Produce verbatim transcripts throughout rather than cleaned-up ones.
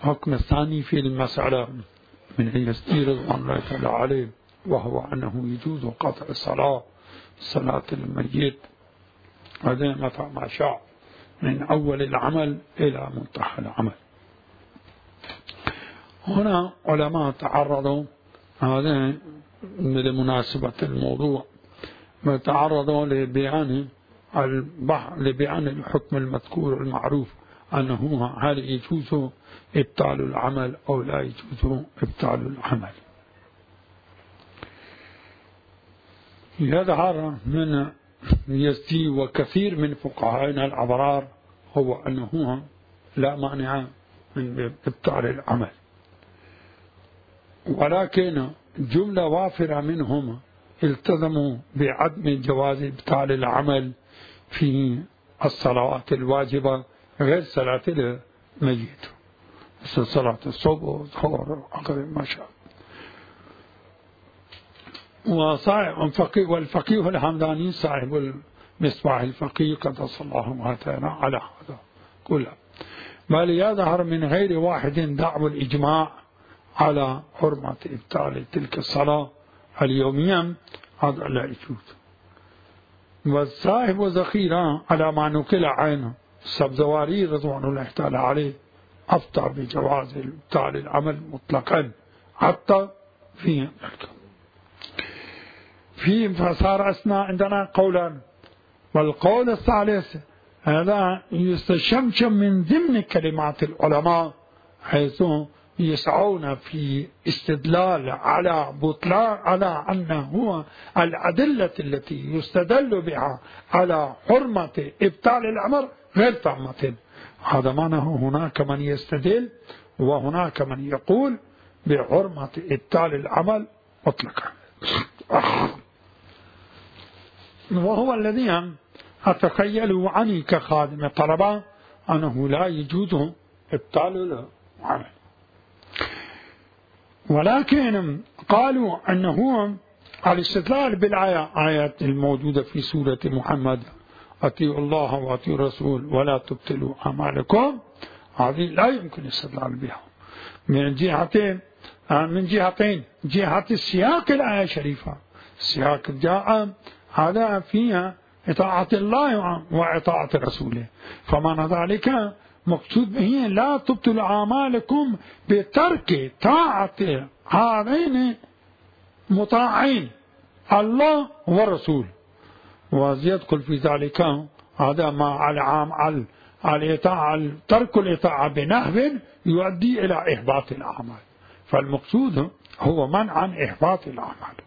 الحكم الثاني في المسألة من يزيد رضوان الله تعالى عليه، وهو أنه يجوز قطع الصلاة صلاة الميت هذا متى ما شاء من أول العمل إلى منتهى العمل. هنا علماء تعرضوا هذا لمناسبة الموضوع تعرضوا لبيان لبيان الحكم المذكور المعروف أنه هل يجوز إبطال العمل أو لا يجوز إبطال العمل. يظهر من يزدي وكثير من فقهائنا الأبرار هو أنه لا مانع من إبطال العمل، ولكن جملة وافرة منهم التزموا بعدم جواز إبطال العمل في الصلوات الواجبة غير صلاة الميت، مثل صلاة الصبح والظهر وغير ما شاء. والفقيه الحمداني صاحب المصباح الفقيه قدس الله تعالى على هذا كله، بل يظهر من غير واحد دعوى الإجماع على حرمة إبطال تلك الصلاة اليومية، هذا لا يجوز. والصاحب ذخيرة على ما نقل عنه السبزواري رضوان الله تعالى عليه أفتى بجواز إبطال العمل مطلقا حتى في في فصار أثناء عندنا قولان، والقول الثالث هذا يستشمشم من ضمن كلمات العلماء، حيث يسعون في استدلال على بطلان على أنه الأدلة التي يستدل بها على حرمة إبطال الأمر غير تامة. هذا معناه هناك من يستدل وهناك من يقول بحرمة إبطال العمل مطلقا، وهو الذي أتخيل عني كخادم طلبة أنه لا يجوز إبطال العمل. ولكن قالوا أنه الاستدلال بالآية آيات الموجودة في سورة محمد أطيعوا الله وأطيعوا الرسول ولا تبطلوا أعمالكم، هذه لا يمكن الاستدلال بها من جهتين من جهتين جهة السياق الآية الشريفة، السياق جاء هذا فيها إطاعة الله وإطاعة رسوله، فمعنى ذلك مقصود به لا تبطلوا أعمالكم بترك طاعة هذين مطاعين الله والرسول، ويدخل في ذلك هذا ما العام على الإطاعة ترك الإطاعة بنحو يؤدي إلى إحباط الأعمال، فالمقصود هو منع إحباط الأعمال.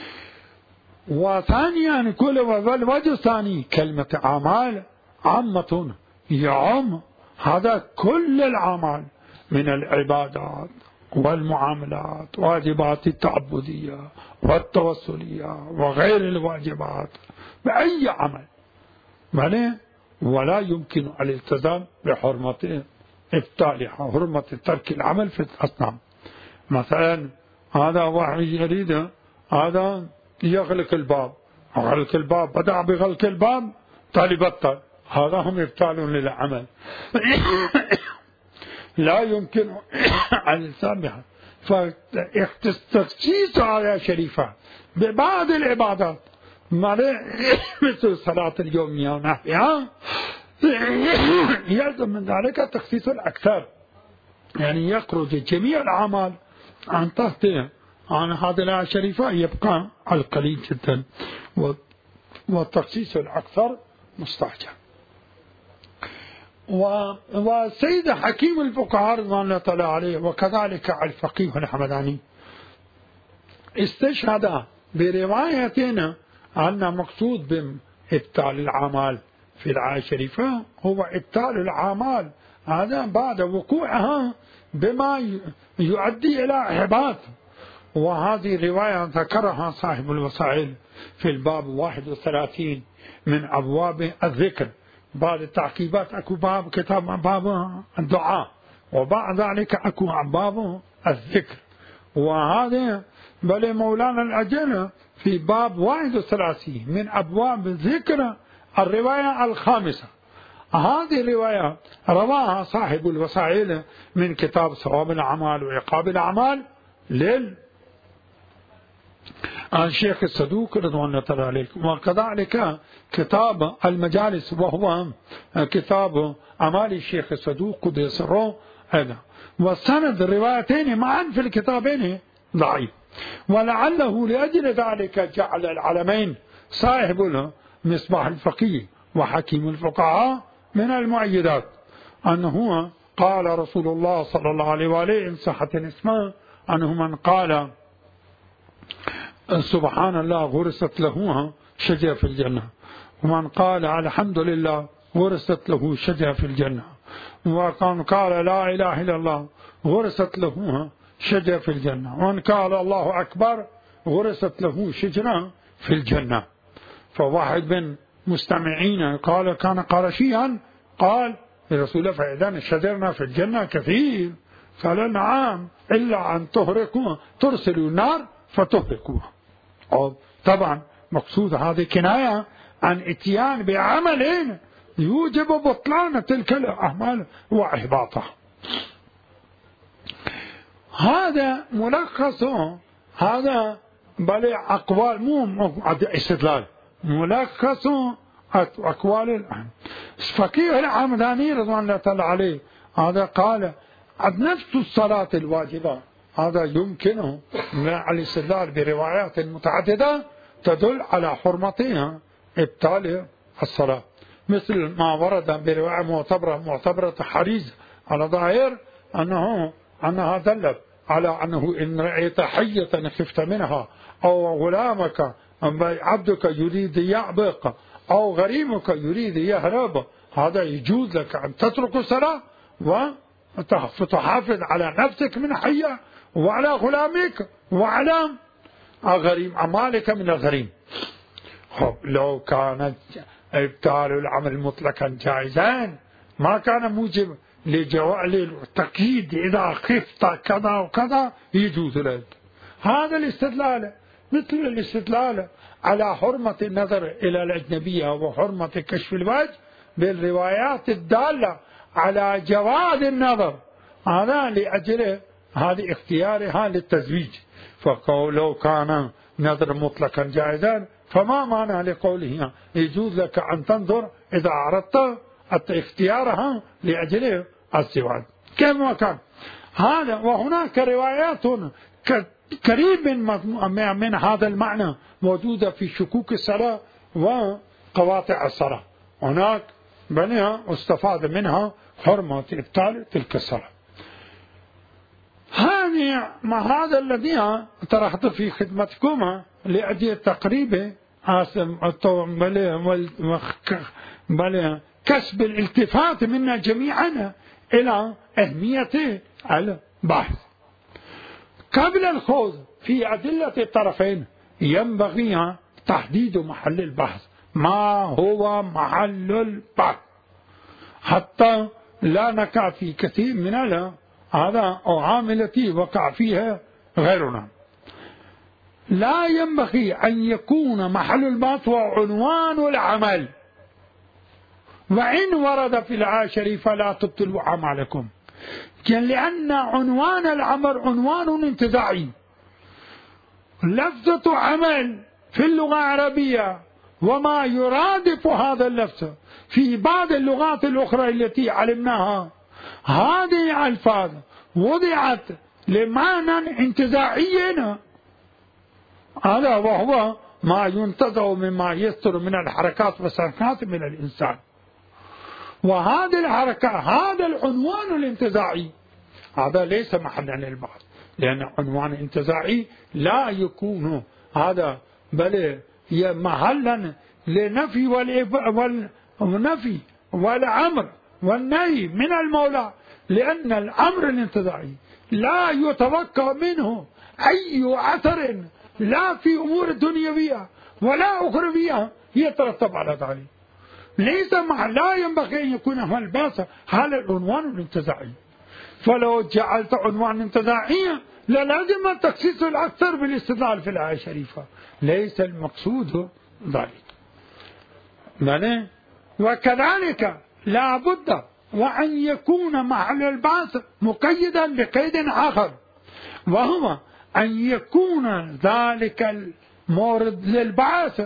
وثانيا كل والوجه الثاني كلمة أعمال عامة يعم هذا كل الأعمال من العبادات والمعاملات واجبات التعبدية والتوسلية وغير الواجبات بأي عمل، ولا يمكن الالتزام بحرمة إبطالها، حرمة ترك العمل في الأصنام. مثلا هذا واحد يريد هذا يغلق الباب، غلق الباب بدأ بغلق الباب تالي بطل، هذا هم إبطال للعمل لا يمكن الالتزام بها. فتخصيص آية شريفة ببعض العبادات مثل الصلاة اليومية ونحوها يلزم من ذلك تخصيص الأكثر، يعني يخرج جميع الأعمال عن تحت عن هذه الآية الشريفة، يبقى القليل جدا والتخصيص الأكثر مستعجل. والسيد حكيم الفقهاء رضوان الله تعالى عليه وكذلك الفقيه الحمداني استشهد بروايتنا أن مقصود بإبطال الأعمال في الآية الشريفة هو إبطال الأعمال هذا بعد وقوعها بما يؤدي إلى إحباط. وهذه الرواية ذكرها صاحب الوسائل في الباب واحد وثلاثين من أبواب الذكر، بعد التعقيبات أكو باب كتاب باب الدعاء، وبعد ذلك أكو باب الذكر، وهذا بل مولانا الأجل في باب واحد وثلاثين من أبواب الذكر الرواية الخامسة هذه الرواية رواها صاحب الوسائل من كتاب ثواب الأعمال وعقاب الأعمال لل الشيخ الصدوق رضوان الله تعالى عليه، وكذلك كتاب المجالس وهو كتاب أعمال الشيخ الصدوق قدس سره هذا، والسند الروايتين معا في الكتابين ضعيف، ولعله لأجل ذلك جعل العلمين صاحب مصباح الفقيه وحكيم الفقهاء من المؤيدات أنه قال رسول الله صلى الله عليه وآله إن صحت الاسماء أنه من قال سبحان الله غرست له شجرة في الجنة، ومن قال الحمد لله غرست له شجرة في الجنة، ومن قال لا إله إلا الله غرست له شجرة في الجنة، ومن قال الله أكبر غرست له شجرة في الجنة. فواحد من مستمعين قال كان قرشيا قال الرسول الله فإذا شجرنا في الجنة كثير، قال نعم إلا أن تهرقوا ترسلوا النار فتهرقوها. طبعا مقصود هذه كناية عن اتيان بعمل يوجب بطلان تلك الأعمال وإحباطها. هذا ملخص هذا بل أقوال مو استدلال، ملخص أقوال فقيه العمداني رضوان الله تعالى عليه هذا قال نفس الصلاة الواجبة هذا يمكنه الاستدلال بروايات متعددة تدل على حرمتها ابطال الصلاة، مثل ما ورد برواية معتبرة معتبرة حريز على ظاهر أنه أنها دلت على أنه إن رأيت حية خفت منها أو غلامك عبدك يريد يعبق أو غريمك يريد يهرب هذا يجوز لك أن تترك الصلاة وتحافظ على نفسك من حية وعلى غلامك وعلى غريم أمالك من الغريم. لو كان إبطال العمل مطلقا جائزا ما كان موجب للتقييد إذا خفت كذا وكذا يجوز لك. هذا الاستدلال مثل الاستدلال على حرمة النظر إلى الأجنبية وحرمة كشف الوجه بالروايات الدالة على جواز النظر، هذا لأجل هذه اختيارها للتزويج. فلو كان نظر مطلقا جائزا فما معنى لقوله يجوز لك أن تنظر إذا أردت اختيارها لأجل الزواج كما كان هذا. وهناك روايات قريب من, من هذا المعنى موجودة في شكوك الصلاة وقواطع الصلاة، هناك بنيها استفاد منها حرمة إبطال تلك الصلاة. هذه ما هذا الذي طرحت في خدمتكم لأجل تقريب بل كسب الالتفات منا جميعا إلى أهمية البحث. قبل الخوض في أدلة الطرفين ينبغي تحديد محل البحث، ما هو محل البحث حتى لا نقع في كثير من هذا أو عاملتي وقع فيها غيرنا. لا ينبغي أن يكون محل البحث وعنوان العمل، وإن ورد في الآية الشريفة لا تبطلوا أعمالكم، لأن عنوان العمل عنوان انتزاعي. لفظة عمل في اللغة العربية وما يرادف هذا اللفظ في بعض اللغات الأخرى التي علمناها هذه الألفاظ وضعت لمعنى انتزاعي، هذا وهو ما ينتزع مما يستر من الحركات والسكنات من الإنسان. وهذه الحركة هذا العنوان الانتزاعي هذا ليس محلا للبحث، لأن عنوان انتزاعي لا يكون هذا بل محلا لنفي والنفي والأمر والنهي من المولى، لأن الأمر الانتزاعي لا يتوقع منه أي أثر لا في أمور دنيوية ولا أخروية يترتب على ذلك. ليس مع لا ينبغي أن يكون هو الباس هذا العنوان الانتزاعي. فلو جعلت عنوان انتزاعيا للازم التخصيص الأكثر بالاستدلال في الآية الشريفة، ليس المقصود ذلك. وكذلك لا بد وأن يكون محل البعث مقيدا بقيد آخر، وهو أن يكون ذلك المورد للبعث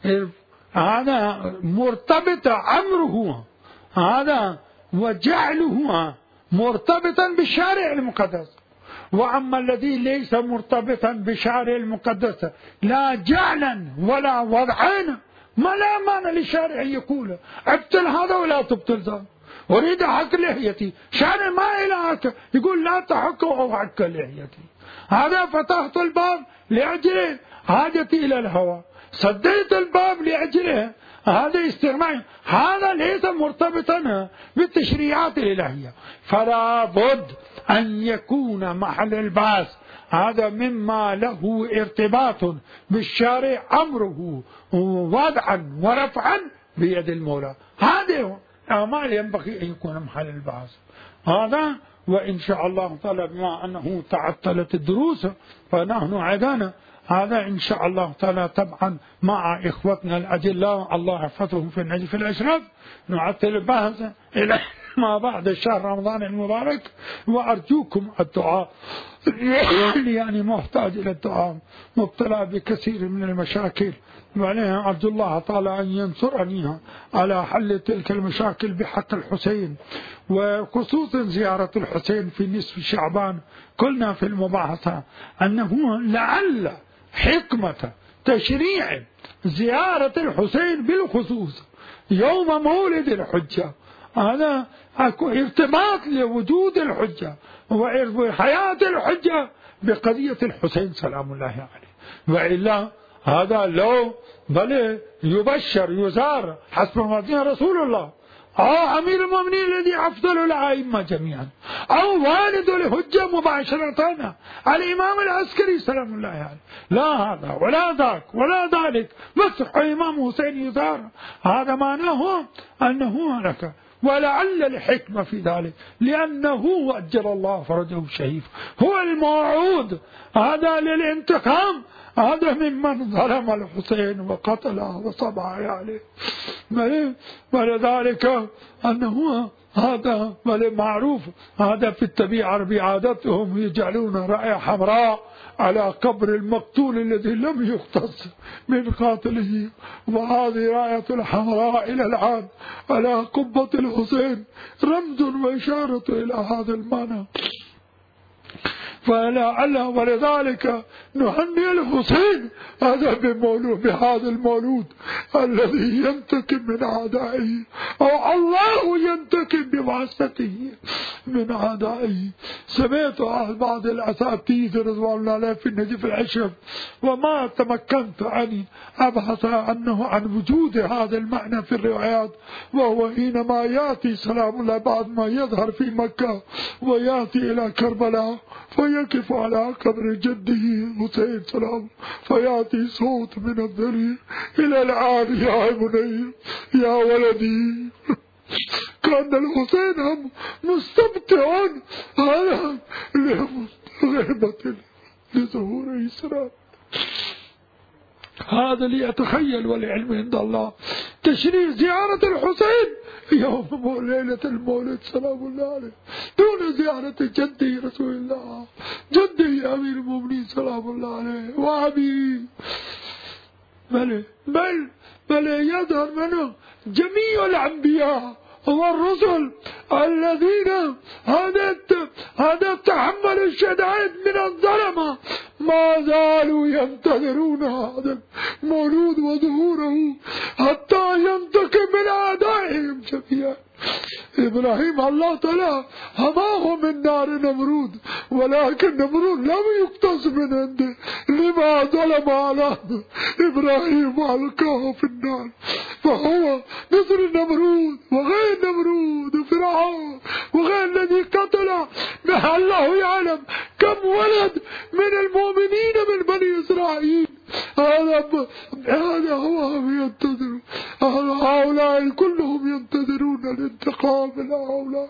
هذا مرتبط أمره هذا وجعله مرتبطا بالشارع المقدس. وأما الذي ليس مرتبطا بالشارع المقدس لا جعلا ولا وضعا ما لا معنى للشارع يقول ابطل هذا ولا تبطل ذا، أريد حق لحيتي، شارع ما إلى حق يقول لا تحق أو حق لحيتي، هذا فتحت الباب لأجل حاجتي إلى الهوى، سديت الباب لأجله هذا استغناء، هذا ليس مرتبطا بالتشريعات الإلهية. فلا بد أن يكون محل البعث هذا مما له ارتباط بالشارع أمره وضعا ورفعا بيد المولى، هذه أعمال ينبغي أن يكون محل البعث هذا. وإن شاء الله تعالى بما أنه تعطلت الدروس فنحن عدنا هذا إن شاء الله تعالى طبعا مع إخوتنا الأجلاء الله يحفظهم في النجف الأشرف نعطل البحث إلى ما بعد شهر رمضان المبارك، وأرجوكم الدعاء يعني محتاج إلى الدعاء، مبتلى بكثير من المشاكل، وعليها أرجو الله تعالى أن ينصرني على حل تلك المشاكل بحق الحسين، وخصوصا زيارة الحسين في نصف شعبان. قلنا في المباحثة أنه لعل حكمة تشريع زيارة الحسين بالخصوص يوم مولد الحجة هذا أكو ارتباط لوجود الحجة وحياة الحجة بقضية الحسين سلام الله عليه، وإلا هذا لو بل يبشر يزار حسب ما رسول الله أو أمير المؤمنين الذي أفضل الأئمة جميعا أو والد الحجة مباشرة الإمام العسكري سلام الله عليه، لا هذا ولا ذاك ولا ذلك، بس الإمام حسين يزار، هذا معناه أنه هلك. ولعل الحكمة في ذلك لأنه أجل الله فرجه الشريف هو الموعود هذا للانتقام هذا ممن ظلم الحسين وقتله وصبع عليه، ولذلك أنه هذا معروف هذا في الطبيعة بعادتهم يجعلون راية حمراء على قبر المقتول الذي لم يختص من قاتله، وهذه راية الحمراء إلى الآن على قبة الحسين رمز وإشارة إلى هذا المعنى. فلعل ولذلك نهني الحسين هذا بمولود بهذا المولود الذي ينتقم من أعدائه أو الله ينتقم بواسطته من أعدائه. سمعت بعض الأساتذة رضوان الله عليهم في النجف الأشرف وما تمكنت أن أبحث عنه عن وجود هذا المعنى في الروايات، وهو حينما يأتي سلام الله بعد ما يظهر في مكة ويأتي إلى كربلاء فيقف على قبر جده حسين سلام فيأتي صوت من الذريع إلى الآن يا بني يا ولدي كان الحسين هم مستمتعون على غيبة لظهور إسرائيل. هذا ليتخيل والعلم عند الله تشريع زيارة الحسين يوم ليلة المولد سلام الله عليه دون زيارة جدي رسول الله جدي أمير المؤمنين سلام الله عليه وأبي، بل بل بل يظهر منه جميع الأنبياء والرسل الذين هذا هذا تحمل الشدائد من الظلمة ما زالوا ينتظرون هذا المولود وظهوره حتى ينتقم من أعدائهم جميعا. إبراهيم الله تعالى هماه من نار نمرود ولكن نمرود لم يقتص من عنده لما ظلم على إبراهيم وألقاه في النار، فهو مثل نمرود وغير نمرود وفرعون وغير الذي قتل به الله يعلم كم ولد من المؤمنين من بني إسرائيل. هذا هذا هو هم ينتظرون، هؤلاء كلهم ينتظرون الانتقام من هؤلاء.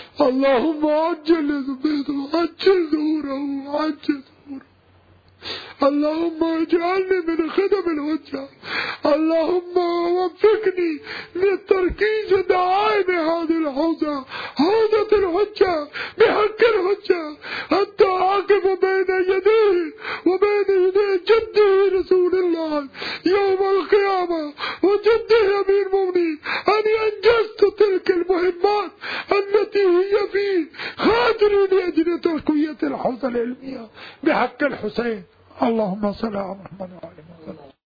اللهم عجل ذبيته عجل ظهوره عجل ظهوره اللهم اجعلني من خدم الحجة، اللهم وفقني للتركيز دعائم هذه الحوزة، حوزة الحجة بحق الحجة، حتى أقف بين يديه وبين يدي جده رسول الله يوم القيامة وجده أمير المؤمنين أني أنجزت تلك المهمات التي هي في خاطري لأجل تقوية الحوزة العلمية بحق الحسين. اللهم صل على محمد وعلى آله وسلم.